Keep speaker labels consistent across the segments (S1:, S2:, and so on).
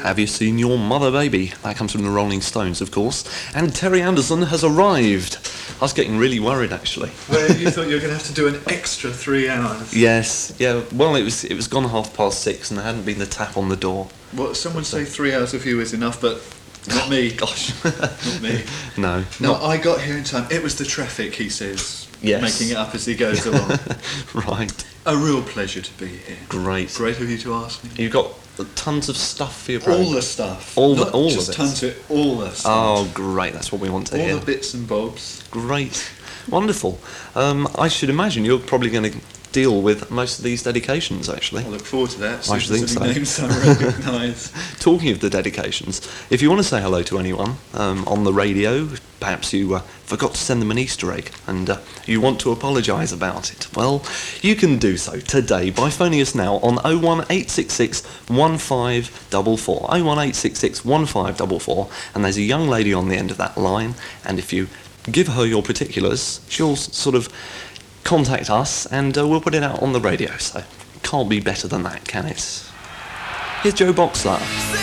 S1: Have You Seen Your Mother, Baby? That comes from the Rolling Stones, of course. And Terry Anderson has arrived. I was getting really worried, actually.
S2: Well, you thought you were going to have to do an extra 3 hours.
S1: Yes, yeah. Well, it was gone 6:30, and there hadn't been the tap on the door.
S2: Well, someone say 3 hours of you is enough, but not me.
S1: Gosh,
S2: Not me.
S1: no.
S2: No, I got here in time. It was the traffic, he says.
S1: Yes.
S2: Making it up as he goes along.
S1: Right.
S2: A real pleasure to be here.
S1: Great.
S2: Great of you to ask me.
S1: You've got tons of stuff for your program.
S2: All the stuff.
S1: All
S2: Not
S1: of
S2: just
S1: it.
S2: tons of it, all the stuff.
S1: Oh, great. That's what we want to
S2: all
S1: hear.
S2: the bits and bobs.
S1: Great. Wonderful. I should imagine you're probably going to deal with most of these dedications, actually.
S2: I look forward to that.
S1: I should think so.
S2: Names I recognise.
S1: Talking of the dedications, if you want to say hello to anyone on the radio, perhaps you forgot to send them an Easter egg and you want to apologise about it, well, you can do so today by phoning us now on 01866 1544. 01866 1544, and there's a young lady on the end of that line, and if you give her your particulars, she'll sort of contact us and we'll put it out on the radio, so can't be better than that, can it? Here's Joe Boxer.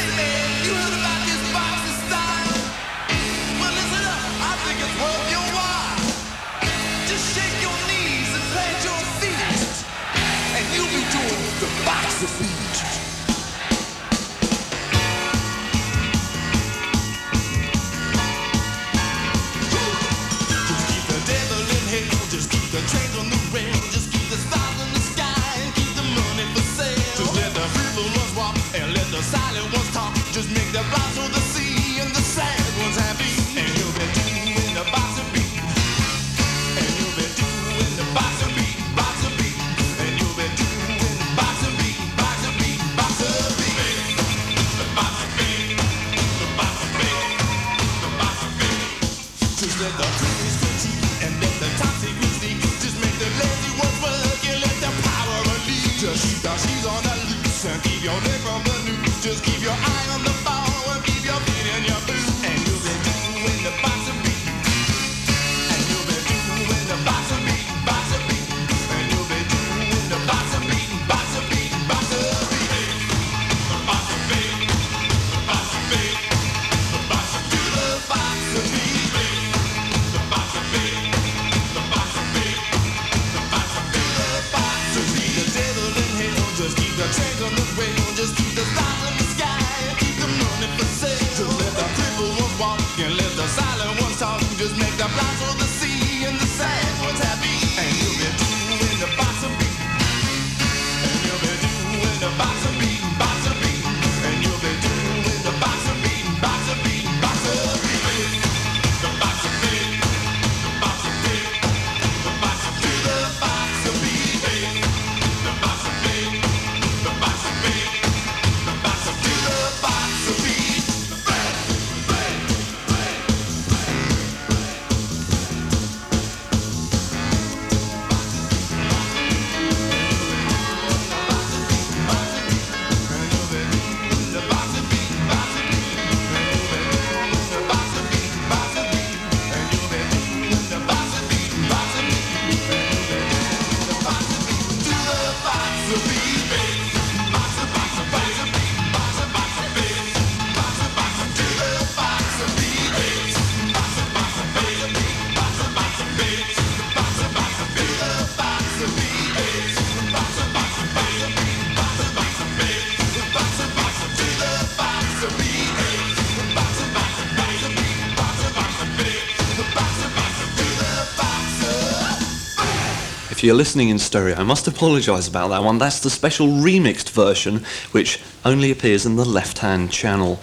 S1: If you're listening in stereo, I must apologise about that one. That's the special remixed version, which only appears in the left-hand channel.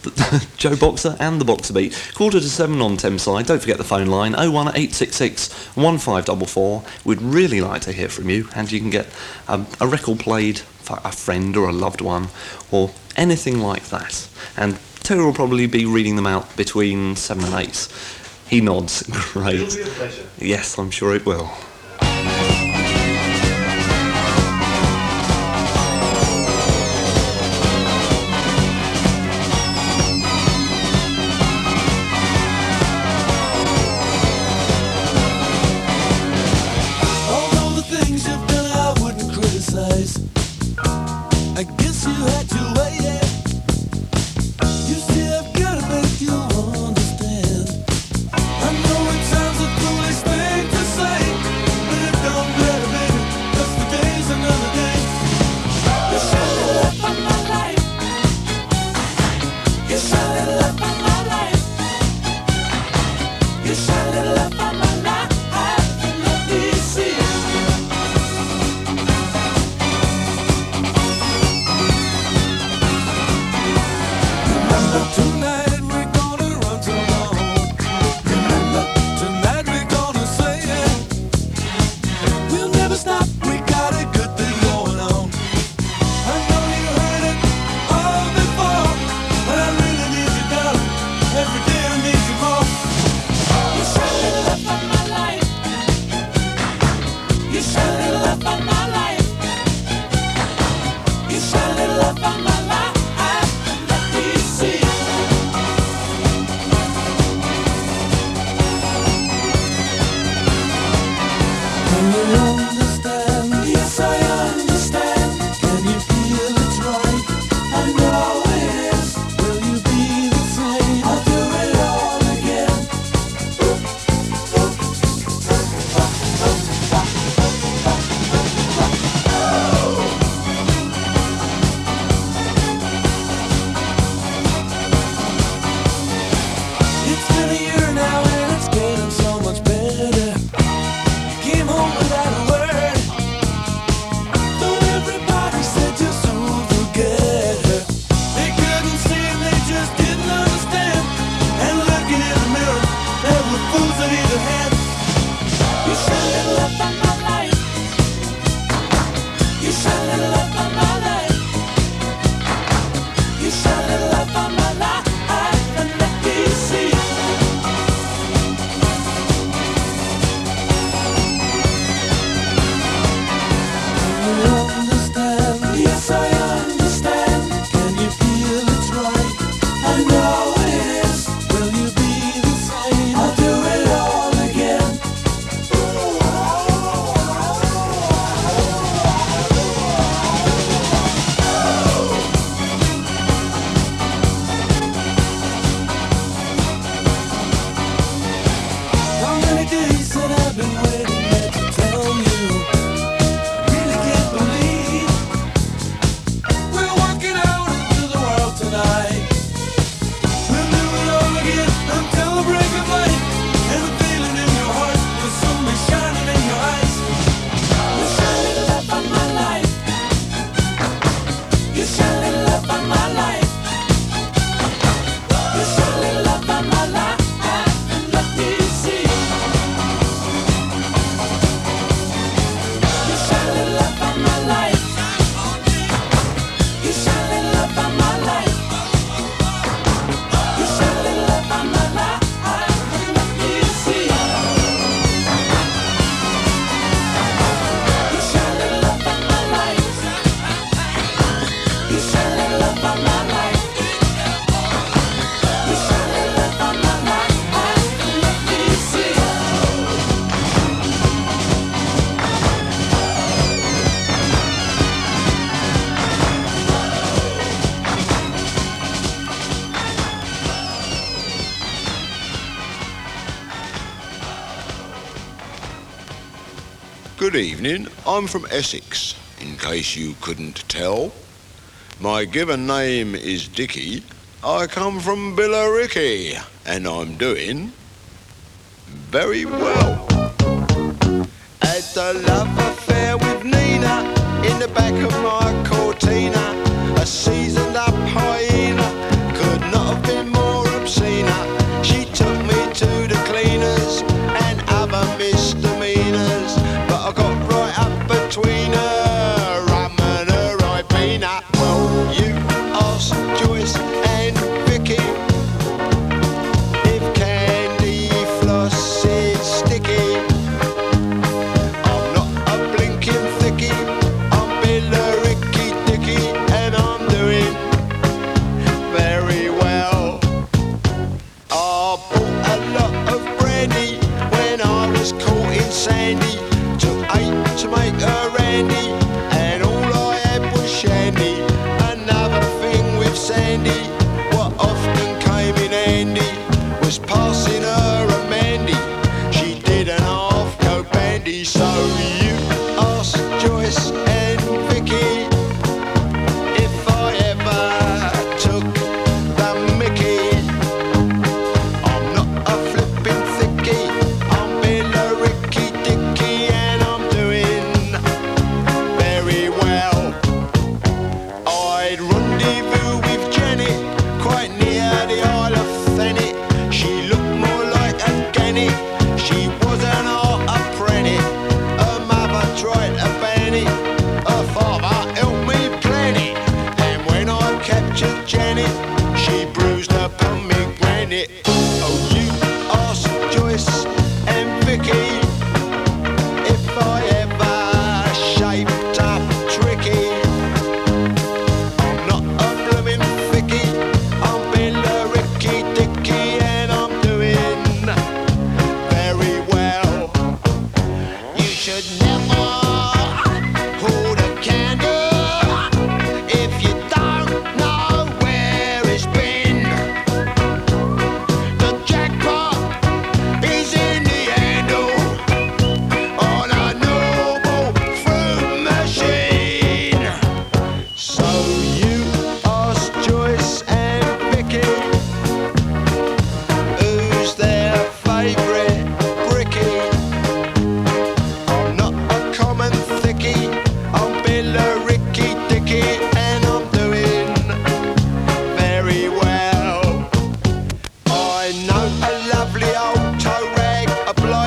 S1: Joe Boxer and the Boxer Beat. 6:45 on Thameside. Don't forget the phone line, 01866 1544. We'd really like to hear from you, and you can get a record played for a friend or a loved one, or anything like that. And Terry will probably be reading them out between 7 and 8. He nods. Great.
S2: It'll be a pleasure.
S1: Yes, I'm sure it will.
S3: I guess you had to wait, yeah. Good evening, I'm from Essex, in case you couldn't tell. My given name is Dickie. I come from Billericay, and I'm doing very well. Had a love affair with Nina in the back of my Cortina. A seasoned up hyena could not have been more obscene. She took me to the cleaners and other misdemeanors, but I got right up between her, rum and her Ribena. Well, you ask Joyce and Vicky if candy floss is sticky. I'm not a blinking thickie, I'm Billericay Dickie, and I'm doing very well. I bought a lot of brandy when I was caught in Sandy. Took 8 to make her Randy, and all I had was shandy. Another thing with Sandy, what often came in handy, was passing her a Mandy. She did an half-go bandy. So you ask Joyce and Vicky if I ever took the Mickey. I'm not a flippin' thickie, I'm Billericay Dickie, and I'm doing very well. I'd rendezvous with Janet quite near the Isle of Thanet. She looked more like a gannet, she was an art apprentice. Her mother tried to ban it, her father helped me plan it, and when I captured Janet, she bruised her pomegranate. Oh, you ask Joyce and Vicky if I ever shaped up tricky. I'm not a bloomin' thickie, I'm Billericay Dickie, and I'm doing very well.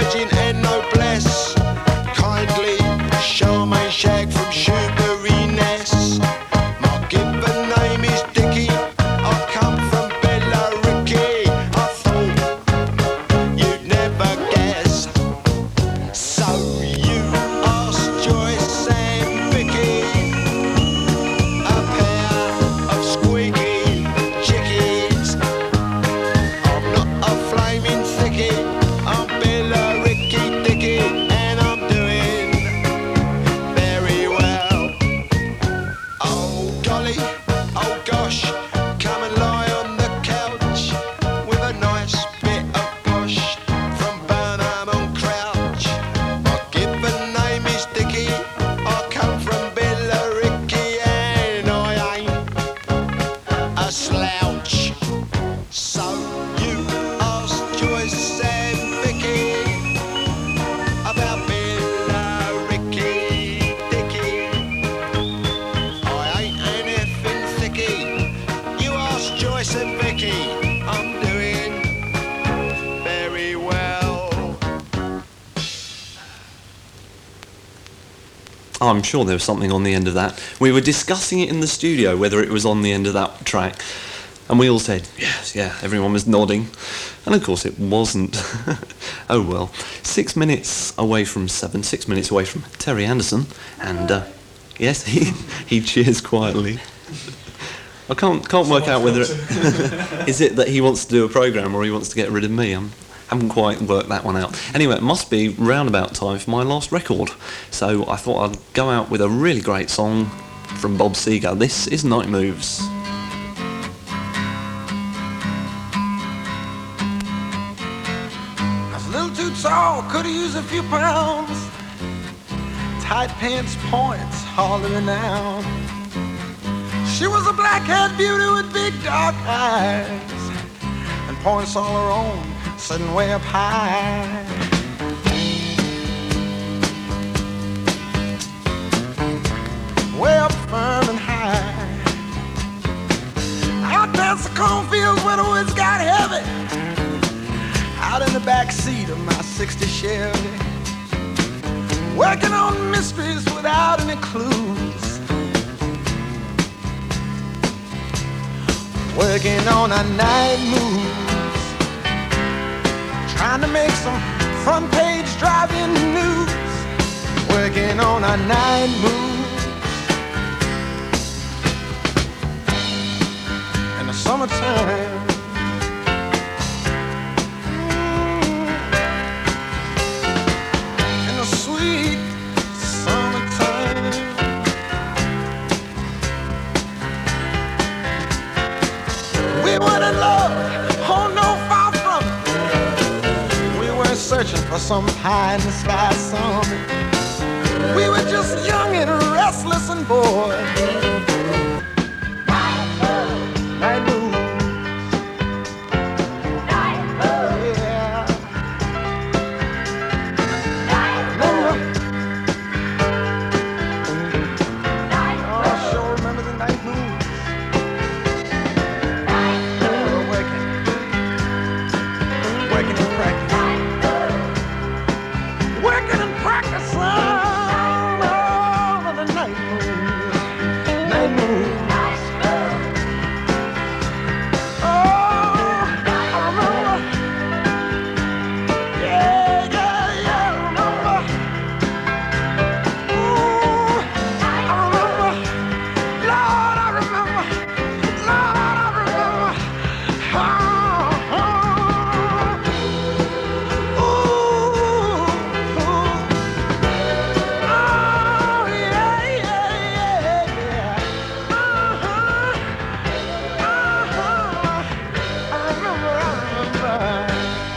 S3: pigeon and noblesse. Kindly, Charmaine Shag from Shoebury Ness. My given name is Dickie. I come from Billericay. I thought you'd never guess. So you asked Joyce and Vicky, a pair of squeaky chickies. I'm not a flaming thickie, I'm Billericay Dickie, and I'm doing very well. Oh golly, oh gosh, come and lie on the couch with a nice bit of posh from Burnham on Crouch. My given name is Dickie, I come from Billericay, and I ain't a slouch. So you asked Joyce and Vicky about Billericay Dickie. I ain't an effing thickie. You asked Joyce and Vicky, I'm doing very well.
S1: I'm sure there was something on the end of that. We were discussing it in the studio, whether it was on the end of that track. And we all said, yes, yeah, everyone was nodding. And of course it wasn't. Oh well. 6 minutes away from 7, 6 minutes away from Terry Anderson. And yes, he cheers quietly. I can't work out whether is it that he wants to do a programme or he wants to get rid of me. I haven't quite worked that one out. Anyway, it must be roundabout time for my last record. So I thought I'd go out with a really great song from Bob Seger. This is Night Moves.
S4: I was a little too tall, could've used a few pounds. Tight pants points, hollering out. She was a black-haired beauty with big dark eyes and points all her own, sitting way up high. Way up firm and high. Out past the cornfields where the woods got heavy. Out in the back seat of my 60 Chevy, working on mysteries without any clues, working on our night moves, trying to make some front page driving news, working on our night moves in the summertime. Sweet summertime. We weren't in love, oh no, far from it. We weren't searching for some pie in the sky summit. We were just young and restless and bored. Night moves. Yeah. I sure remember the night moves. Working and practicing. Working and practicing. Oh, the night moves. Night moves. Oh, I remember. Yeah, I remember. Ooh, I remember. Lord, I remember. Lord, I remember. Oh, yeah, yeah, yeah. I remember.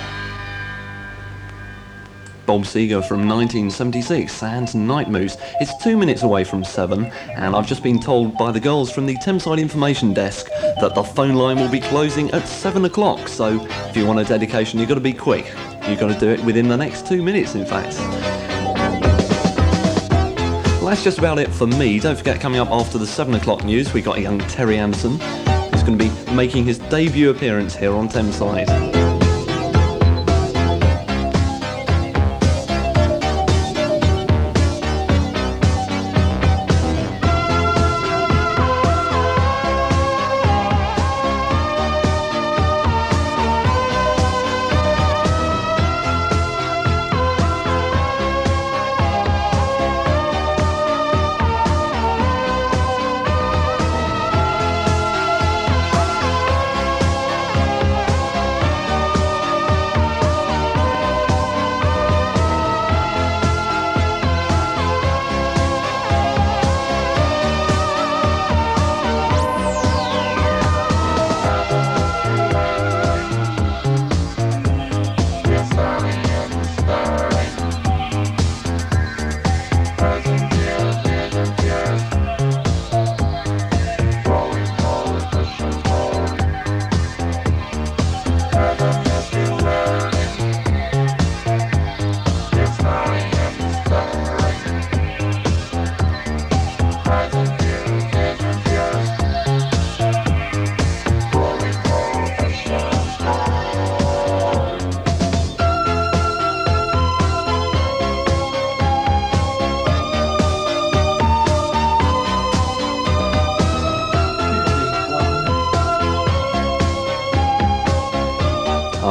S1: Bob Seger from 1976 and Night Moves. It's 2 minutes away from 7 and I've just been told by the girls from the Thameside Information Desk that the phone line will be closing at 7 o'clock, so if you want a dedication you've got to be quick. You've got to do it within the next 2 minutes in fact. Well, that's just about it for me. Don't forget, coming up after the 7 o'clock news we've got a young Terry Anderson who's going to be making his debut appearance here on Thameside.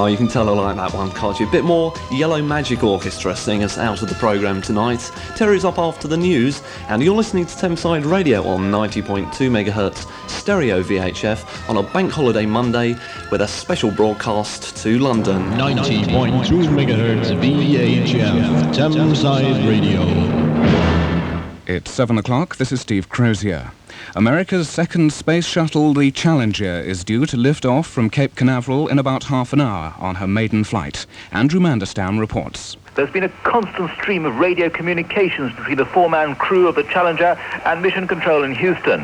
S1: Oh, you can tell I like that one, can't you? A bit more Yellow Magic Orchestra seeing us out of the programme tonight. Terry's up after the news, and you're listening to Thameside Radio on 90.2 MHz stereo VHF on a bank holiday Monday with a special broadcast to London.
S5: 90.2 MHz VHF, Thameside Radio.
S6: It's 7 o'clock. This is Steve Crozier. America's second space shuttle, the Challenger, is due to lift off from Cape Canaveral in about half an hour on her maiden flight. Andrew Mandelstam reports.
S7: There's been a constant stream of radio communications between the four-man crew of the Challenger and Mission Control in Houston.
S8: You're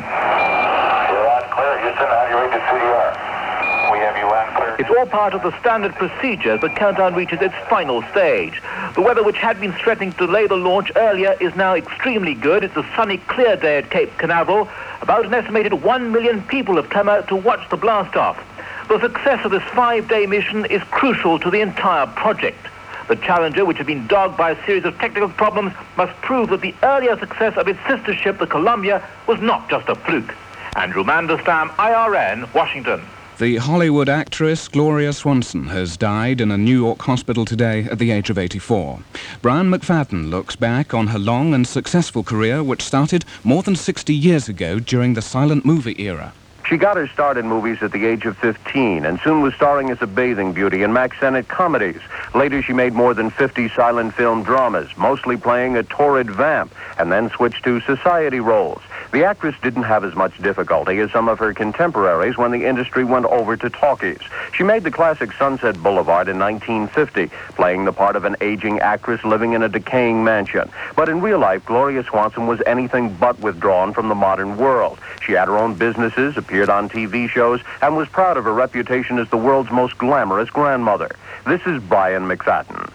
S8: on clear, Houston. How do you read the CDR? We have you on clear.
S7: It's all part of the standard procedure as the countdown reaches its final stage. The weather, which had been threatening to delay the launch earlier, is now extremely good. It's a sunny, clear day at Cape Canaveral. About an estimated 1 million people have come out to watch the blast-off. The success of this 5-day mission is crucial to the entire project. The Challenger, which had been dogged by a series of technical problems, must prove that the earlier success of its sister ship, the Columbia, was not just a fluke. Andrew Mandelstam, IRN, Washington.
S6: The Hollywood actress Gloria Swanson has died in a New York hospital today at the age of 84. Brian McFadden looks back on her long and successful career, which started more than 60 years ago during the silent movie era.
S9: She got her start in movies at the age of 15 and soon was starring as a bathing beauty in Mack Sennett comedies. Later, she made more than 50 silent film dramas, mostly playing a torrid vamp, and then switched to society roles. The actress didn't have as much difficulty as some of her contemporaries when the industry went over to talkies. She made the classic Sunset Boulevard in 1950, playing the part of an aging actress living in a decaying mansion. But in real life, Gloria Swanson was anything but withdrawn from the modern world. She had her own businesses, appeared on TV shows, and was proud of her reputation as the world's most glamorous grandmother. This is Brian McFadden.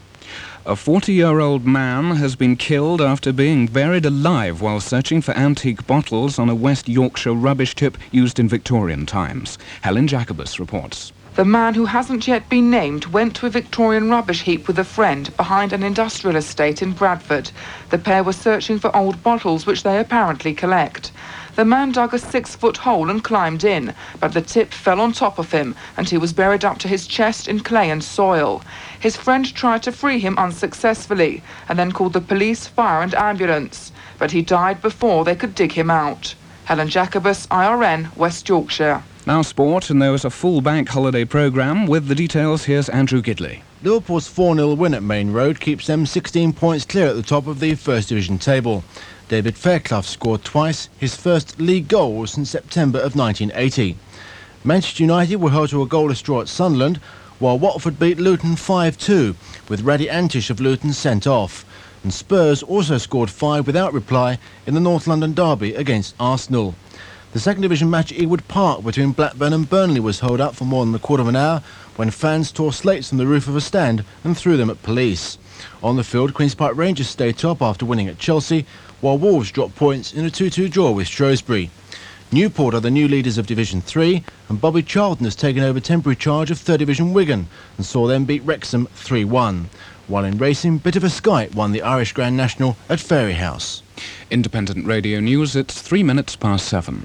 S6: A 40-year-old man has been killed after being buried alive while searching for antique bottles on a West Yorkshire rubbish tip used in Victorian times. Helen Jacobus reports.
S10: The man, who hasn't yet been named, went to a Victorian rubbish heap with a friend behind an industrial estate in Bradford. The pair were searching for old bottles, which they apparently collect. The man dug a 6-foot hole and climbed in, but the tip fell on top of him, and he was buried up to his chest in clay and soil. His friend tried to free him unsuccessfully, and then called the police, fire and ambulance. But he died before they could dig him out. Helen Jacobus, IRN, West Yorkshire.
S6: Now sport, and there was a full bank holiday programme. With the details, here's Andrew Gidley.
S11: Liverpool's 4-0 win at Main Road keeps them 16 points clear at the top of the First Division table. David Fairclough scored twice, his first league goal since September of 1980. Manchester United were held to a goalless draw at Sunderland, while Watford beat Luton 5-2, with Raddy Antish of Luton sent off. And Spurs also scored 5 without reply in the North London derby against Arsenal. The second division match at Ewood Park between Blackburn and Burnley was held up for more than a quarter of an hour when fans tore slates from the roof of a stand and threw them at police. On the field, Queen's Park Rangers stayed top after winning at Chelsea, while Wolves dropped points in a 2-2 draw with Shrewsbury. Newport are the new leaders of Division 3, and Bobby Charlton has taken over temporary charge of 3rd Division Wigan and saw them beat Wrexham 3-1. While in racing, Bit of a Skite won the Irish Grand National at Fairyhouse.
S6: Independent Radio News, it's 3 minutes past 7.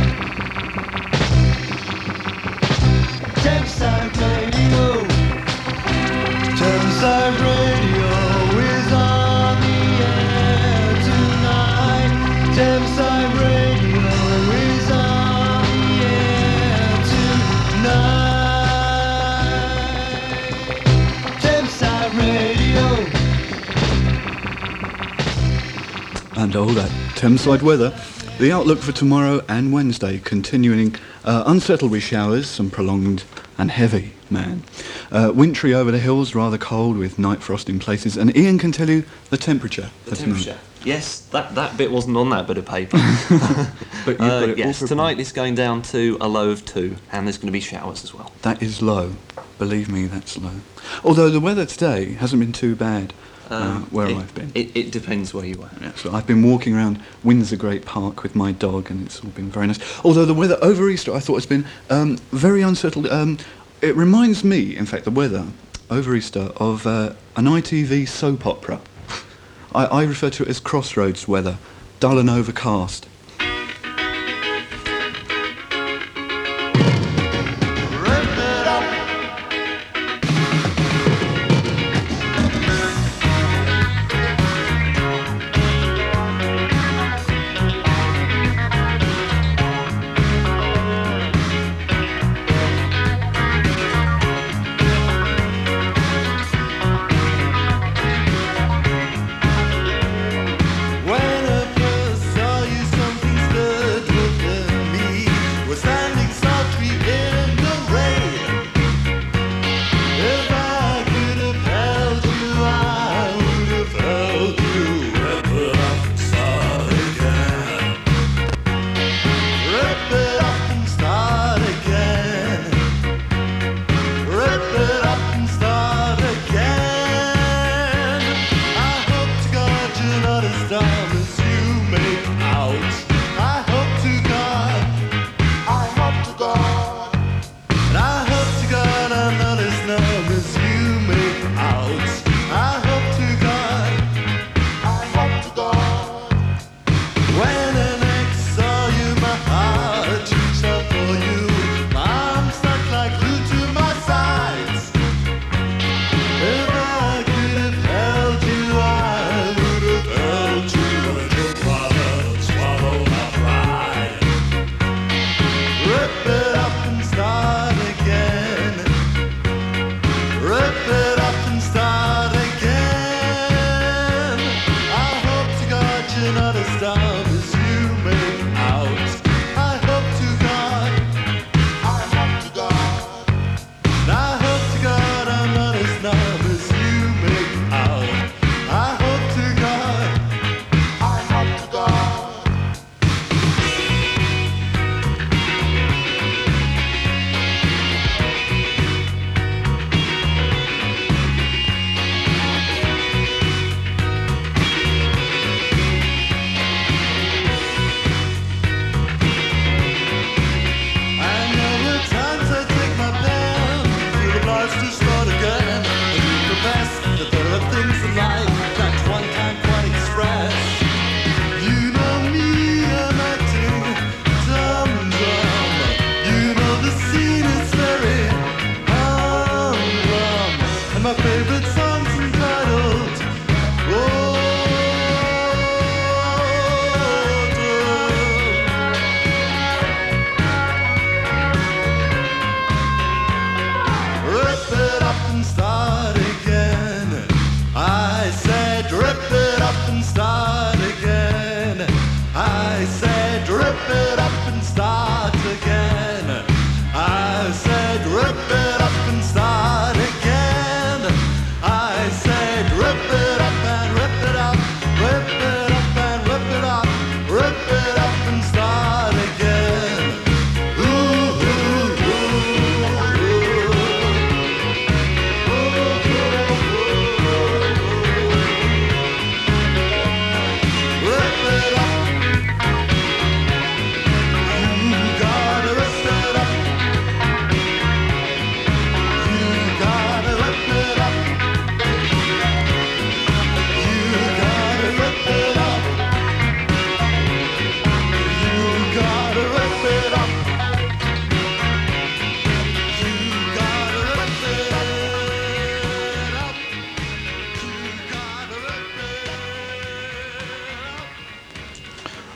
S3: Thameside Radio. Thameside Radio is on the air tonight. Thameside Radio is on the air tonight. Thameside Radio.
S2: And all that Thameside weather. The outlook for tomorrow and Wednesday, continuing unsettled with showers, some prolonged and heavy, wintry over the hills, rather cold with night frost in places. And Ian can tell you the temperature.
S1: The temperature. Yes, that bit wasn't on that bit of paper.
S2: But you've got it all
S1: yes,
S2: prepared.
S1: tonight it's going down to a low of 2, and there's going to be showers as well.
S2: That is low. Believe me, that's low. Although the weather today hasn't been too bad where I've been.
S1: It depends where you are.
S2: Yeah, so I've been walking around Windsor Great Park with my dog, and it's all been very nice. Although the weather over Easter, I thought has been very unsettled. It reminds me, in fact, the weather over Easter of an ITV soap opera. I refer to it as Crossroads weather, dull and overcast.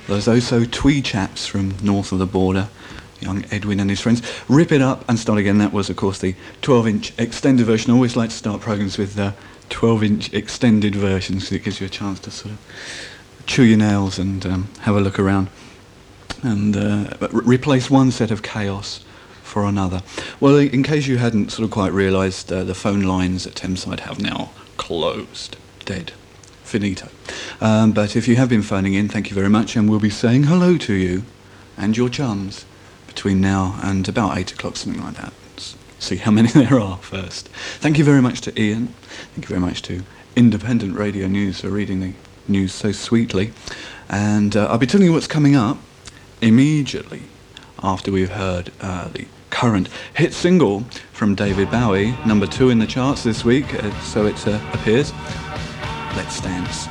S2: those oh-so twee chaps from north of the border, young Edwin and his friends. Rip It Up and Start Again, that was, of course, the 12-inch extended version. I always like to start programmes with 12-inch extended versions because it gives you a chance to sort of chew your nails and have a look around and replace one set of chaos for another. Well, in case you hadn't sort of quite realised, the phone lines at Thameside have now closed. Dead. Finito. But if you have been phoning in, thank you very much, and we'll be saying hello to you and your chums between now and about 8 o'clock, something like that. Let's see how many there are first. Thank you very much to Ian. Thank you very much to Independent Radio News for reading the news so sweetly. And I'll be telling you what's coming up immediately after we've heard the current hit single from David Bowie, number 2 in the charts this week, so it appears. Let's Dance.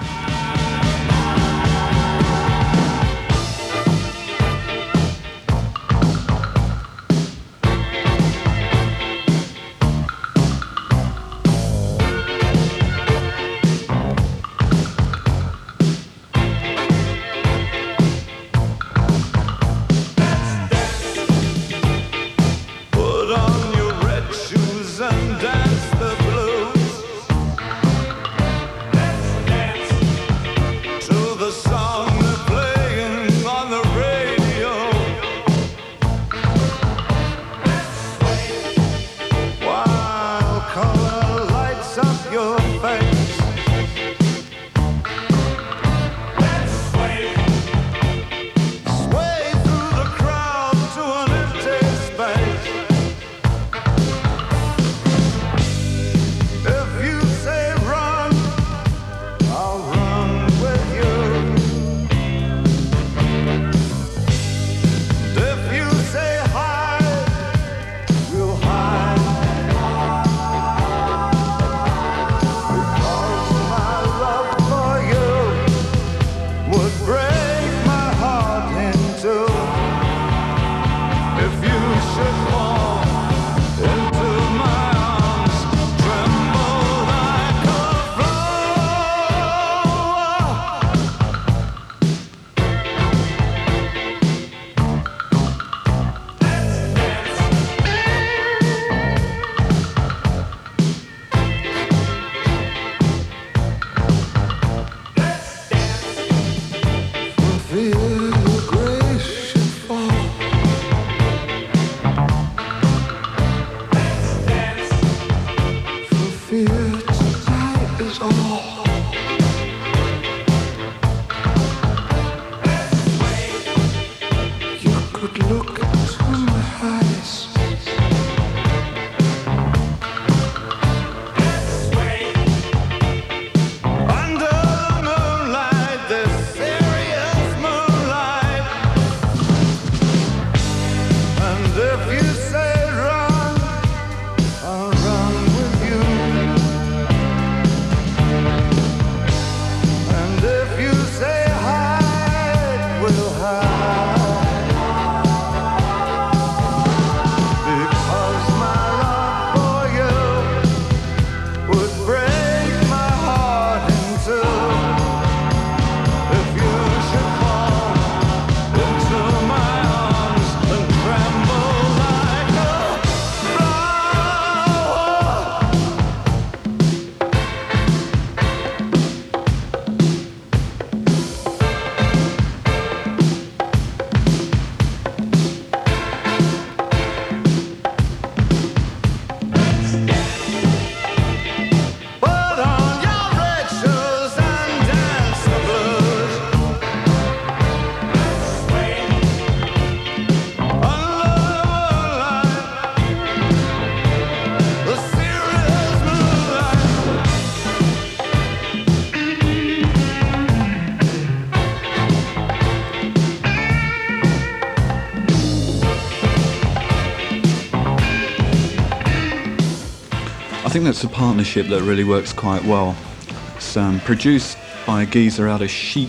S2: I think that's a partnership that really works quite well. It's produced by a geezer out of Chic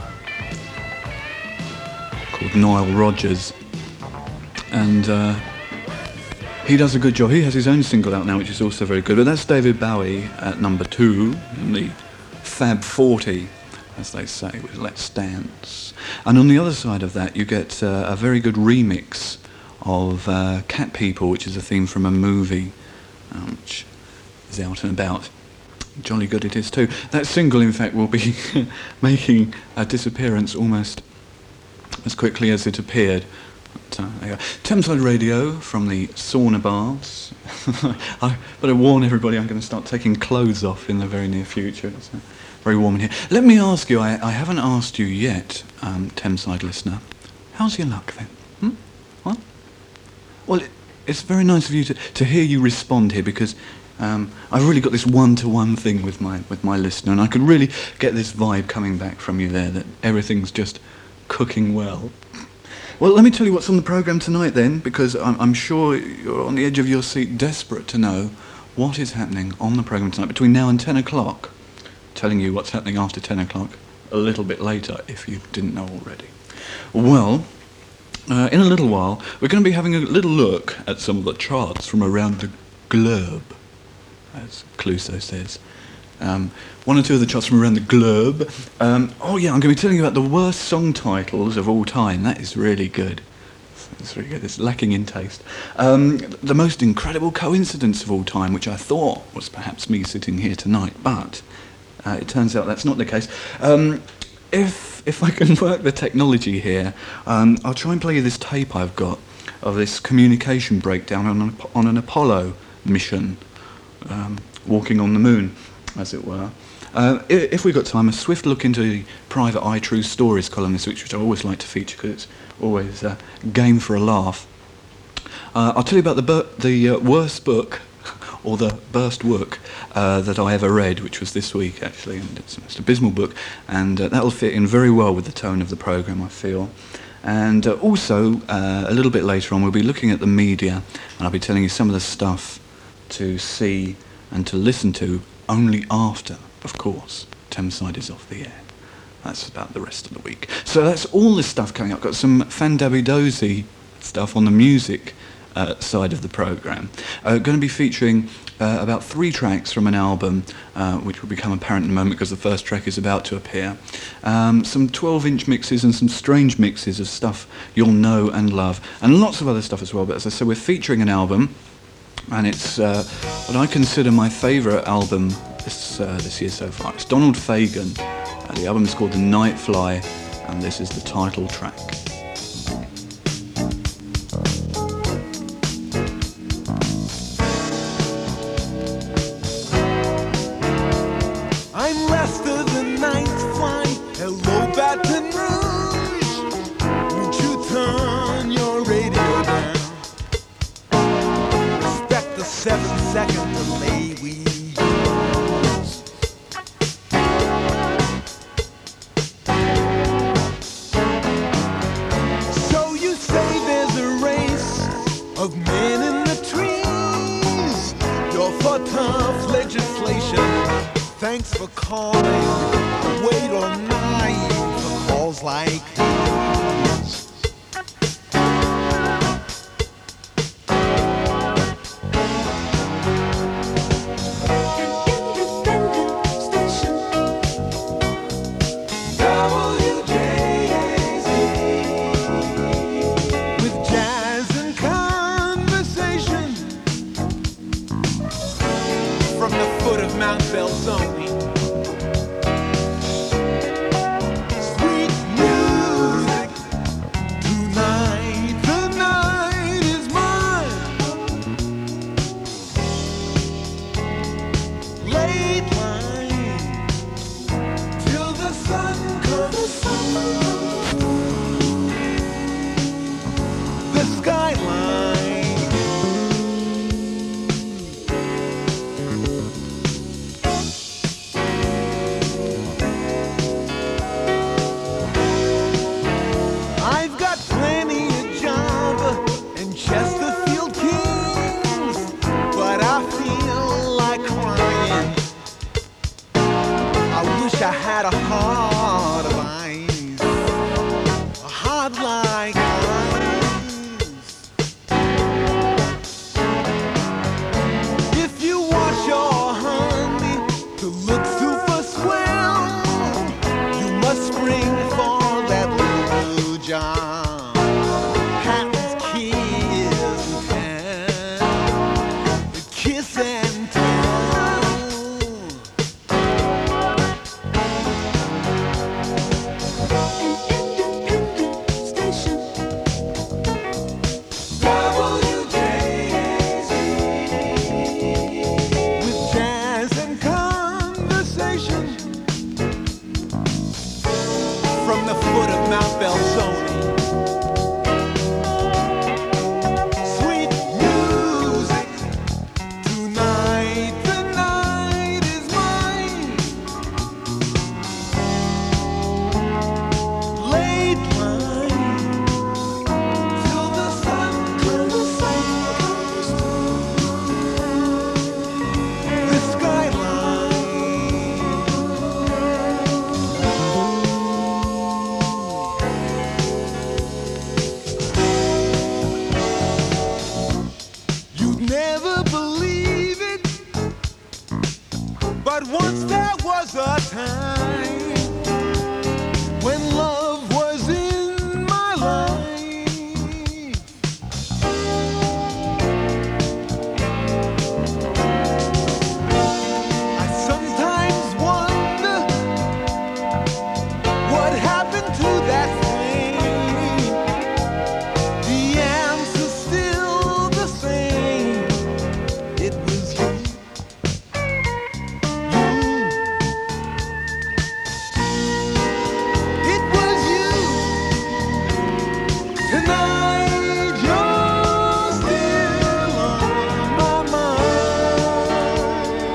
S2: called Nile Rodgers, and he does a good job. He has his own single out now, which is also very good, but that's David Bowie at number 2 in the Fab 40 as they say, with Let's Dance. And on the other side of that, you get a very good remix of Cat People, which is a theme from a movie which is out and about. Jolly good it is too. That single, in fact, will be making a disappearance almost as quickly as it appeared. But, there you go. Thameside Radio from the sauna baths. I better warn everybody I'm going to start taking clothes off in the very near future. It's very warm in here. Let me ask you, I haven't asked you yet, Thameside listener, how's your luck then? What? Well, it's very nice of you to hear you respond here, because I've really got this one-to-one thing with my listener, and I could really get this vibe coming back from you there that everything's just cooking well. Well, let me tell you what's on the programme tonight then, because I'm sure you're on the edge of your seat, desperate to know what is happening on the programme tonight between now and 10 o'clock. Telling you what's happening after 10 o'clock a little bit later, if you didn't know already. Well, in a little while, we're going to be having a little look at some of the charts from around the globe, as Clouseau says. One or two of the charts from around the globe. Oh yeah, I'm going to be telling you about the worst song titles of all time. That is really good. It's really good. It's lacking in taste. The most incredible coincidence of all time, which I thought was perhaps me sitting here tonight, but it turns out that's not the case. If I can work the technology here, I'll try and play you this tape I've got of this communication breakdown on an Apollo mission, walking on the moon, as it were. If we've got time, a swift look into the Private Eye True Stories column this week, which I always like to feature because it's always game for a laugh. I'll tell you about the worst book, or the burst book, that I ever read, which was this week actually, and it's the most abysmal book, and that'll fit in very well with the tone of the programme, I feel. And also, a little bit later on, we'll be looking at the media, and I'll be telling you some of the stuff to see and to listen to only after, of course, Thameside is off the air. That's about the rest of the week. So that's all this stuff coming up. Got some fandabby-dozy stuff on the music side of the programme. Going to be featuring about 3 tracks from an album, which will become apparent in a moment because the first track is about to appear. Some 12-inch mixes and some strange mixes of stuff you'll know and love, and lots of other stuff as well. But as I said, we're featuring an album, and it's what I consider my favourite album this year so far. It's Donald Fagen. The album is called The Nightfly, and this is the title track.
S3: I'm Lester the Nightfly. Hello, Baton Rouge. Won't you turn your radio down? Respect the 7-second delay we use. So you say there's a race of men in the trees. You're for tough legislation. Thanks for calling. Wait all night for calls like these. With jazz and conversation from the foot of Mount Belzoni. Sweet music tonight, the night is mine. Late line till the sun comes through. The skyline. I've got plenty of job and Chesterfield Kings, but I feel like crying. I wish I had a heart of ice, a heart like ice. If you want your honey to look super swell, you from the foot of Mount Belzoni. Sweet music, tonight the night is mine. Late line, till the sun comes through. The skyline. You'd never believe it, but once there was a time when love was in my life. I sometimes wonder what happened to that thing. The answer's still the same. It was you. It was you. Tonight you're still on my mind.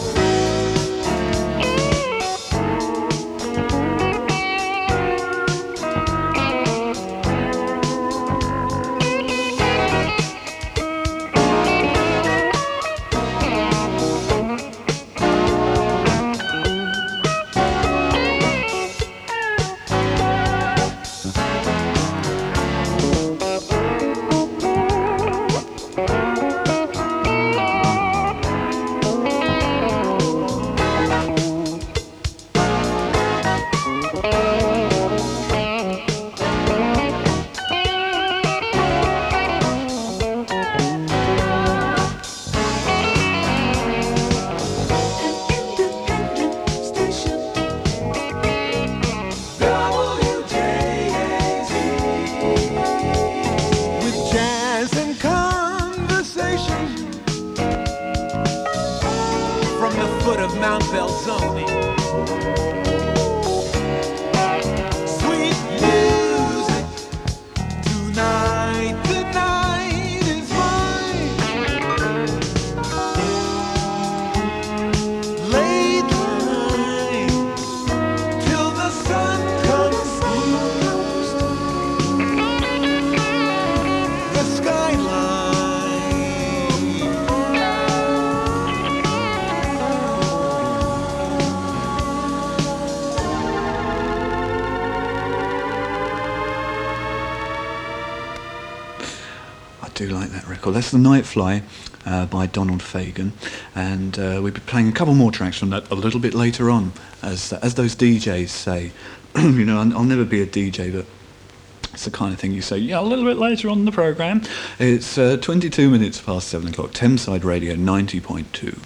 S3: With jazz and conversation from the foot of Mount Belzoni. Sweet music, tonight the night is mine. Late line, till the sun comes through. The skyline.
S2: I do like that record. That's The Nightfly by Donald Fagen, and we'll be playing a couple more tracks from that a little bit later on, as those DJs say. You know, I'll never be a DJ, but it's the kind of thing you say, yeah, a little bit later on in the programme. It's 22 minutes past 7 o'clock, Thameside Radio 90.2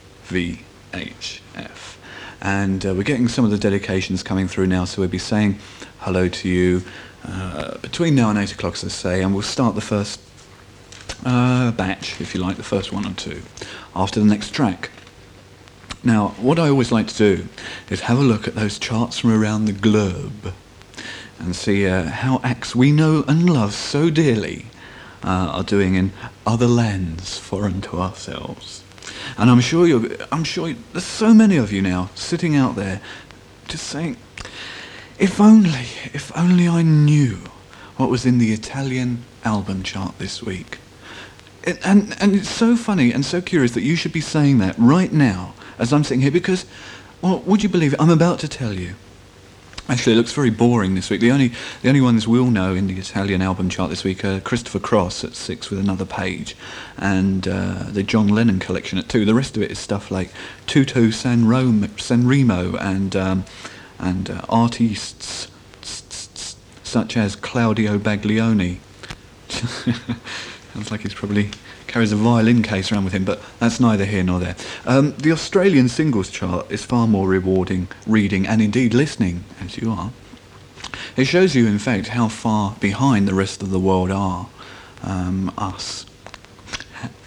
S2: VHF. And we're getting some of the dedications coming through now, so we'll be saying hello to you between now and 8 o'clock, as I say, and we'll start the first batch, if you like, the first one or two, after the next track. Now, what I always like to do is have a look at those charts from around the globe and see how acts we know and love so dearly are doing in other lands foreign to ourselves. And I'm sure there's so many of you now sitting out there just saying, if only I knew what was in the Italian album chart this week. And it's so funny and so curious that you should be saying that right now as I'm sitting here, because, well, would you believe it? I'm about to tell you. Actually, it looks very boring this week. The only ones we'll know in the Italian album chart this week are Christopher Cross at 6 with Another Page, and the John Lennon collection at 2. The rest of it is stuff like Tutu Sanremo and artists such as Claudio Baglioni. Sounds like he's probably carries a violin case around with him, but that's neither here nor there. The Australian singles chart is far more rewarding reading, and indeed listening, as you are. It shows you, in fact, how far behind the rest of the world are us.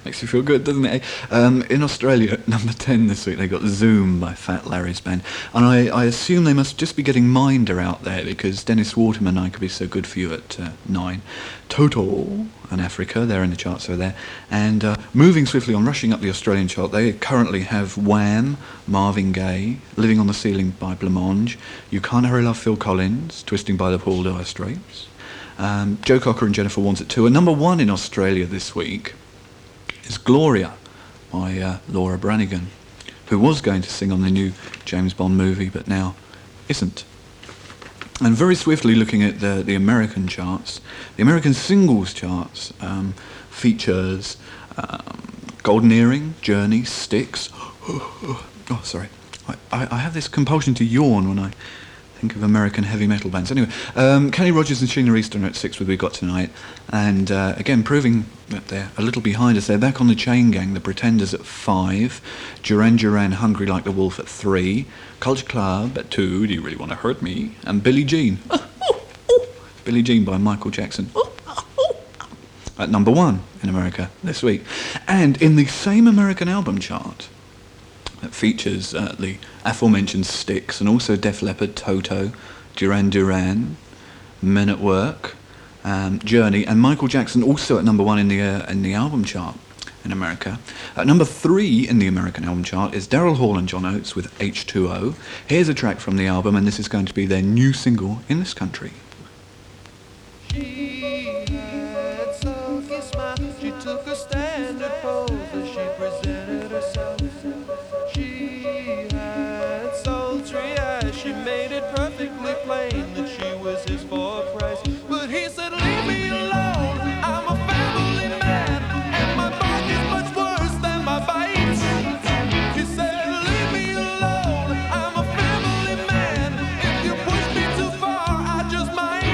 S2: Makes you feel good, doesn't it? In Australia, at number 10 this week, they got Zoom by Fat Larry's band. And I assume they must just be getting Minder out there, because Dennis Waterman and I Could Be So Good For You at 9. Total and Africa, they're in the charts over there. And moving swiftly on, rushing up the Australian chart, they currently have Wham, Marvin Gaye, Living on the Ceiling by Blancmange, You Can't Hurry Love, Phil Collins, Twisting by the Paul Dire Straits. Joe Cocker and Jennifer Warnes at 2. And number 1 in Australia this week is Gloria by Laura Branigan, who was going to sing on the new James Bond movie, but now isn't. And very swiftly looking at the American charts, the American singles charts features Golden Earring, Journey, Styx. Oh, sorry. I have this compulsion to yawn when I think of American heavy metal bands. Anyway, Kenny Rogers and Sheena Easton are at 6 with We Got Tonight. And again, proving that they're a little behind us, they're back on the Chain Gang, The Pretenders at 5, Duran Duran, Hungry Like the Wolf at 3, Culture Club at 2, Do You Really Want to Hurt Me? And Billie Jean. Billie Jean by Michael Jackson. At number 1 in America this week. And in the same American album chart, that features the aforementioned Styx and also Def Leppard, Toto, Duran Duran, Men at Work, Journey, and Michael Jackson also at number 1 in the album chart in America. At number 3 in the American album chart is Daryl Hall and John Oates with H2O. Here's a track from the album, and this is going to be their new single in this country.
S12: She had sulky smile. She took a standard pose as she presented herself. She had sultry eyes. She made it perfectly plain that she was his for a price. But he said, leave me alone. I'm a family man, and my bark is much worse than my bite. He said, leave me alone. I'm a family man. If you push me too far, I just might.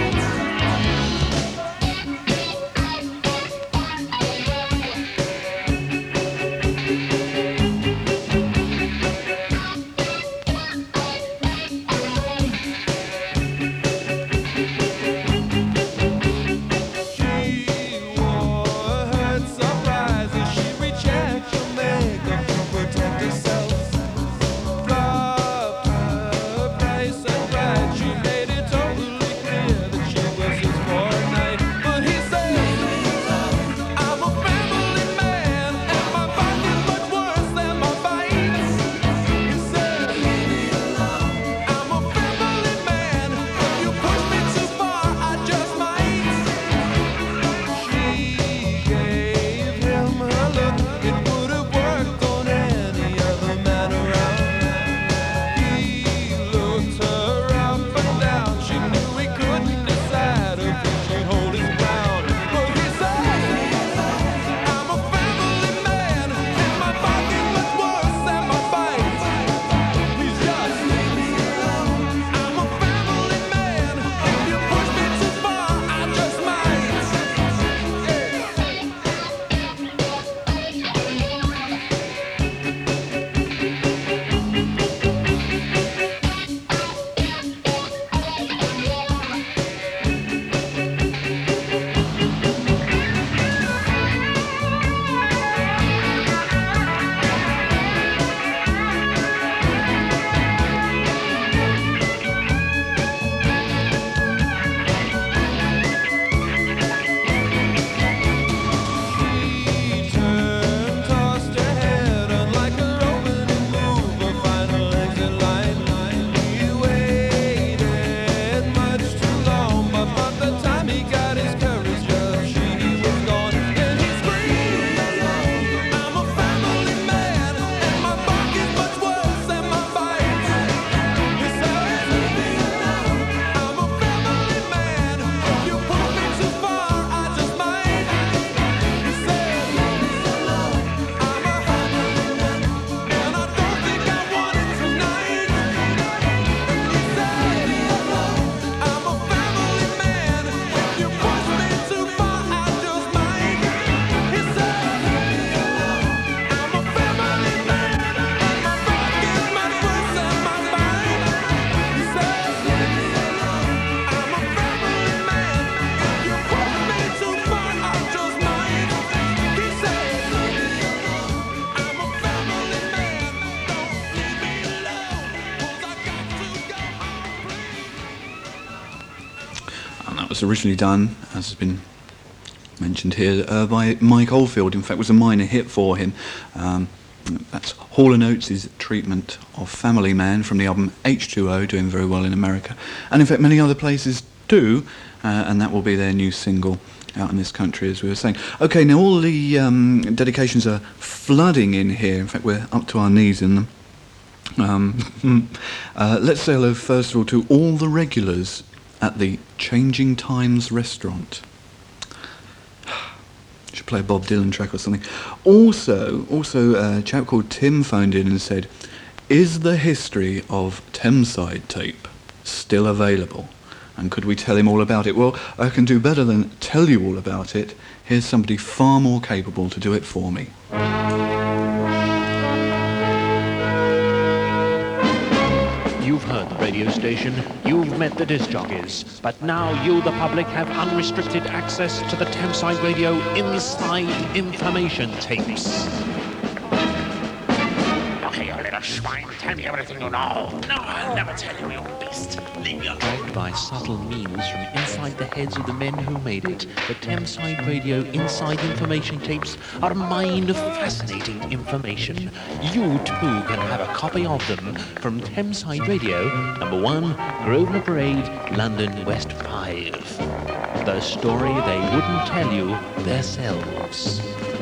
S2: That was originally done, as has been mentioned here, by Mike Oldfield. In fact, was a minor hit for him. That's Hall & Oates' treatment of Family Man from the album H2O, doing very well in America. And in fact, many other places do, and that will be their new single out in this country, as we were saying. Okay, now all the dedications are flooding in here. In fact, we're up to our knees in them. Let's say hello, first of all, to all the regulars at the Changing Times restaurant. Should play a Bob Dylan track or something. Also, a chap called Tim phoned in and said, "Is the history of Thameside tape still available? And could we tell him all about it?" Well, I can do better than tell you all about it. Here's somebody far more capable to do it for me.
S13: You've heard the radio station, you've met the disc jockeys, but now you, the public, have unrestricted access to the Thameside Radio Inside Information tapes.
S14: Okay, you little swine, tell me everything you know. No, I'll never tell you, you beast. Leave me alone.
S13: Dragged by subtle means from inside the heads of the men who made it, the Thameside Radio Inside Information tapes are a mine of fascinating information. You too can have a copy of them from Thameside Radio, number 1, Grosvenor Parade, London, West 5. The story they wouldn't tell you themselves.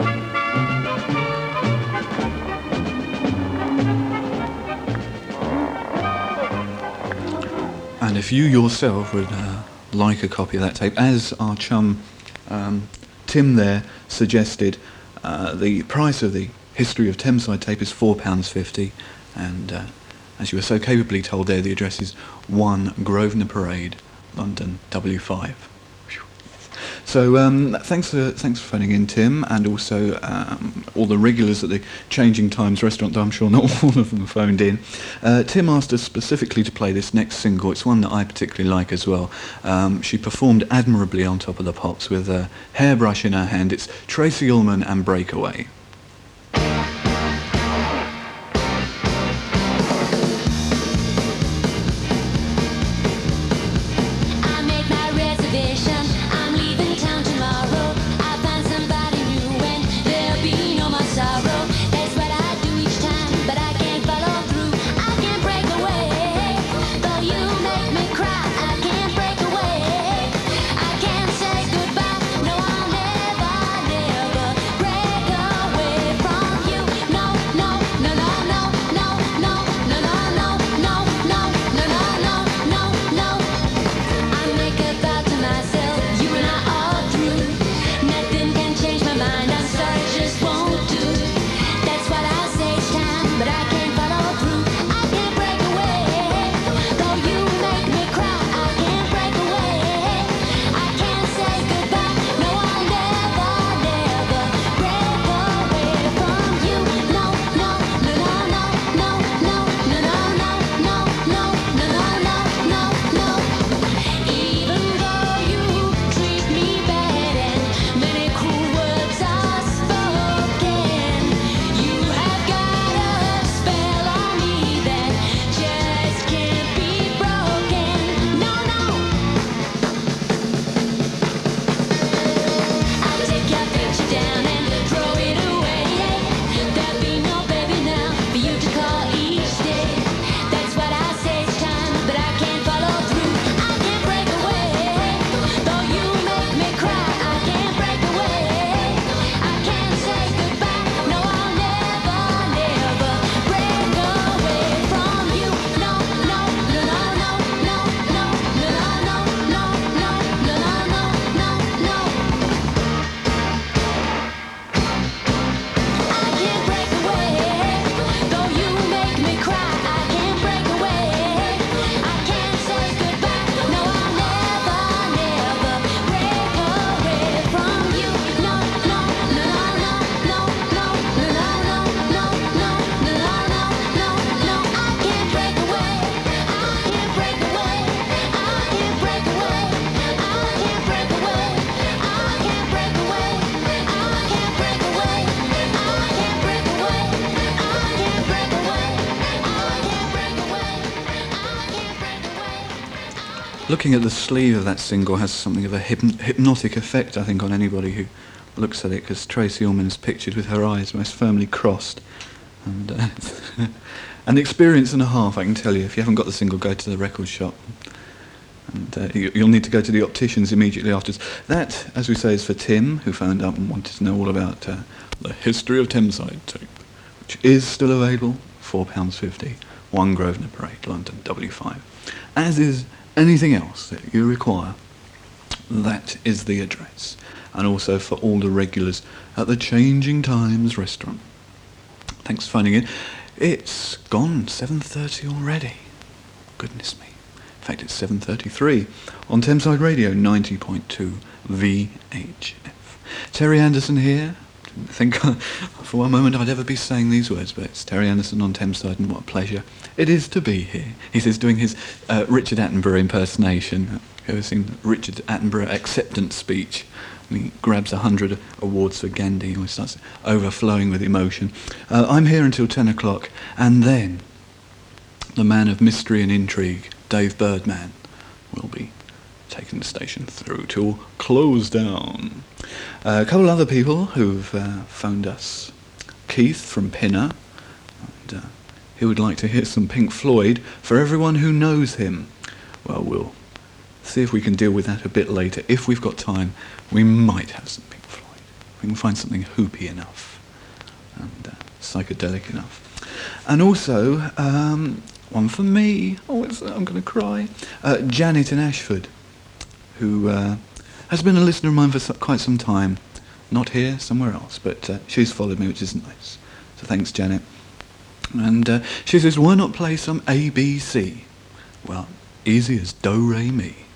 S2: And if you yourself would like a copy of that tape, as our chum Tim there suggested, the price of the History of Thameside tape is £4.50, and as you were so capably told there, the address is 1 Grosvenor Parade, London, W5. So thanks for phoning in, Tim, and also all the regulars at the Changing Times restaurant, though I'm sure not all of them phoned in. Tim asked us specifically to play this next single. It's one that I particularly like as well. She performed admirably on Top of the Pops with a hairbrush in her hand. It's Tracy Ullman and Breakaway.
S15: Break
S2: Looking at the sleeve of that single has something of a hypnotic effect, I think, on anybody who looks at it, because Tracy Ullman is pictured with her eyes most firmly crossed. And an experience and a half, I can tell you. If you haven't got the single, go to the record shop. And you'll need to go to the opticians immediately afterwards. That, as we say, is for Tim, who phoned up and wanted to know all about the history of Thameside tape, which is still available, £4.50, 1 Grosvenor Parade, London, W5. As is anything else that you require, that is the address. And also for all the regulars at the Changing Times restaurant. Thanks for phoning in. It's gone 7:30 already. Goodness me. In fact, it's 7:33 on Thameside Radio 90.2 VHF. Terry Anderson here. Didn't think for one moment I'd ever be saying these words, but it's Terry Anderson on Thameside, and what a pleasure it is to be here. He says, doing his Richard Attenborough impersonation. Ever seen Richard Attenborough acceptance speech? And he grabs 100 awards for Gandhi and starts overflowing with emotion. I'm here until 10 o'clock, and then the man of mystery and intrigue, Dave Birdman, will be taking the station through till close down. A couple other people who've phoned us. Keith from Pinner, and he would like to hear some Pink Floyd for everyone who knows him. Well, we'll see if we can deal with that a bit later. If we've got time, we might have some Pink Floyd. We can find something hoopy enough and psychedelic enough. And also, one for me. Oh, I'm going to cry. Janet in Ashford, who has been a listener of mine for quite some time. Not here, somewhere else, but she's followed me, which is nice. So thanks, Janet. And she says, why not play some ABC? Well, easy as do, re, mi.